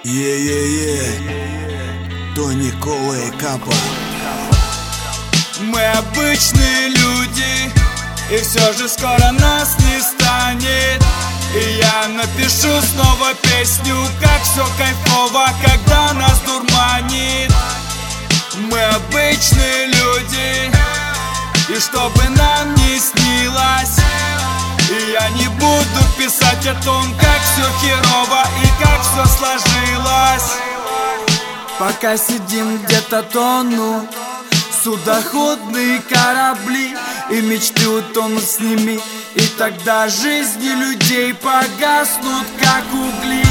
Тони Кола и Капа. Мы обычные люди, и все же скоро нас не станет. И я напишу снова песню, как все кайфово, когда нас дурманит. Мы обычные люди, и чтобы нам не снилось, и я не буду писать о том, как все херово и как все сложилось. Пока сидим где-то тонут судоходные корабли, и мечты утонут с ними, и тогда жизни людей погаснут, как угли.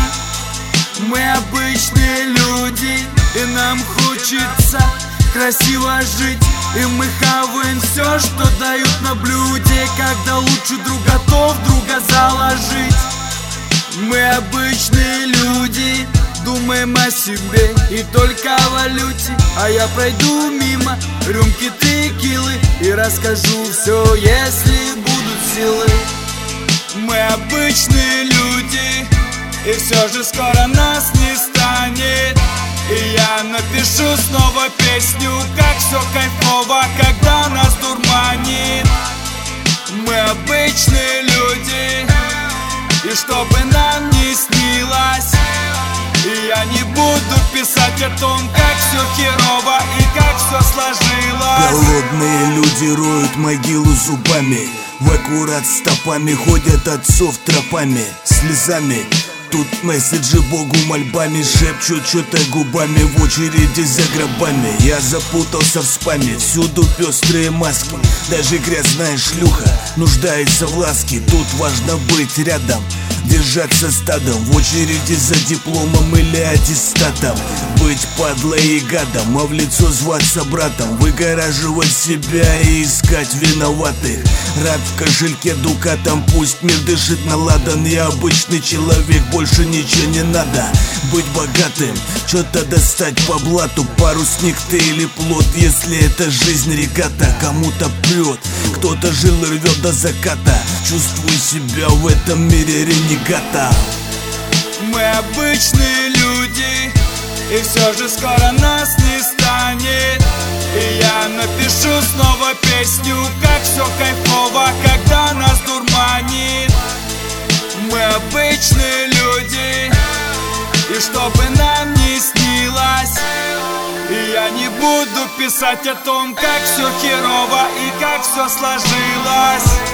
Мы обычные люди, и нам хочется красиво жить, и мы хаваем все, что дают на блюде, когда лучше друг готов друга заложить. Мы обычные люди, думаем о себе и только о валюте, а я пройду мимо рюмки текилы и расскажу все, если будут силы. Мы обычные люди, и все же скоро нас не станет. И я напишу снова песню, как все кайфово, когда нас дурманит. Мы обычные люди, и чтобы нам не снилось, и я не буду писать о том, как все херово и как все сложилось. Голодные люди роют могилу зубами, в аккурат стопами ходят отцов тропами, слезами. Тут месседжи Богу мольбами шепчут что-то губами в очереди за гробами. Я запутался в спаме, всюду пестрые маски. Даже грязная шлюха нуждается в ласке. Тут важно быть рядом, держаться стадом, в очереди за дипломом или аттестатом. Быть падлой и гадом, а в лицо зваться братом, выгораживать себя и искать виноватых. Рад в кошельке дукатом, пусть мир дышит наладан. Я обычный человек, больше ничего не надо. Быть богатым, что-то достать по блату, парусник ты или плот. Если это жизнь регата, кому-то прет, кто-то жил и рвет до заката. Чувствуй себя в этом мире ренегатом. Мы обычные люди, и все же скоро нас не станет. И я напишу снова песню, как все кайфово, когда нас дурманит. Мы обычные люди, и чтобы нам не снилось, и я не буду писать о том, как все херово и как все сложилось.